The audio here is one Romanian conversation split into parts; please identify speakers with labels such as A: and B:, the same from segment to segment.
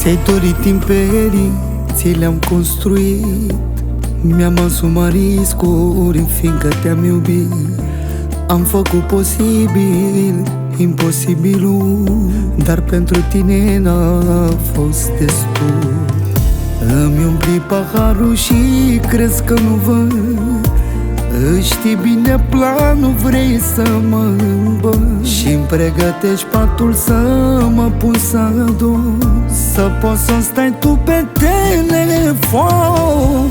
A: Ți-ai dorit imperii, ți le-am construit. Mi-am asumat riscuri, fiindcă te-am iubit. Am făcut posibil imposibilul, dar pentru tine n-a fost destul. Îmi umpli paharul și crezi că nu văd. Știi bine planul, vrei să mă îmbăt și-mi pregătești patul să mă pun să ador, să poți să stai tu pe telefon.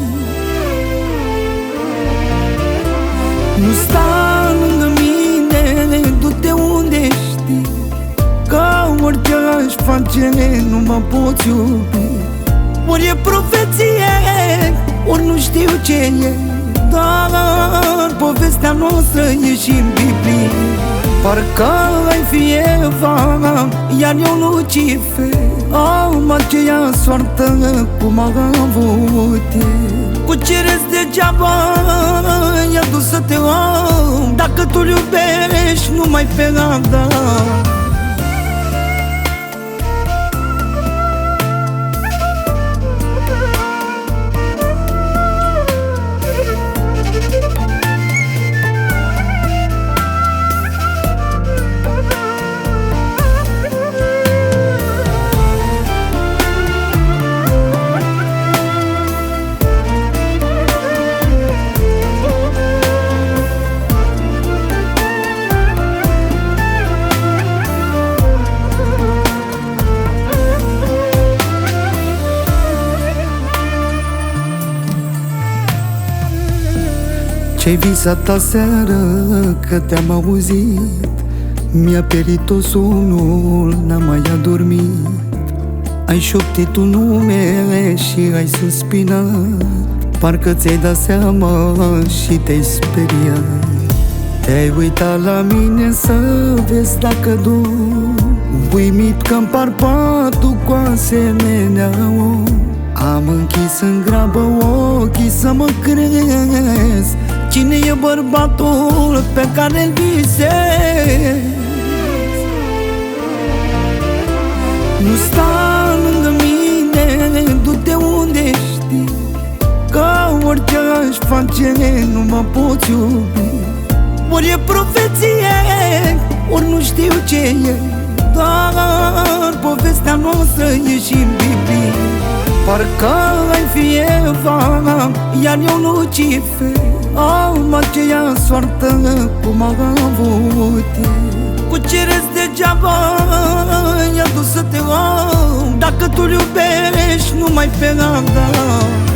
A: Nu sta lângă mine, du-te unde știi că orice aș face nu mă poți iubi. Ori e profeție, ori nu știu ce e, dar povestea noastră e și în Biblie. Parcă ai fi Eva, iar eu Lucifer. Am aceea soartă cum am avut eu. Cu ce rest degeaba i-a dus să te am, dacă tu-l iubești numai pe Adam. Ce-ai visat aseară că te-am auzit, mi-a perit-o somnul, n-am mai adormit. Ai șoptit un nume și ai suspinat, parcă ți-ai dat seama și te-ai speriat. Te-ai uitat la mine să vezi dacă dorm, uimit că-mi par patul cu asemenea om. Am închis în grabă ochii să mă crezi cine e bărbatul pe care-l visezi. Nu sta lângă mine, du-te unde știi că orice aș face nu mă poți iubi. Ori e profeție, ori nu știu ce e, dar povestea noastră e și în Biblie. Parcă ai fi Eva, iar eu Lucifer. Am aceea soartă cum am avut eu. Cu ce rest degeaba i-a dus să te am, dacă tu-l iubești numai pe Adam.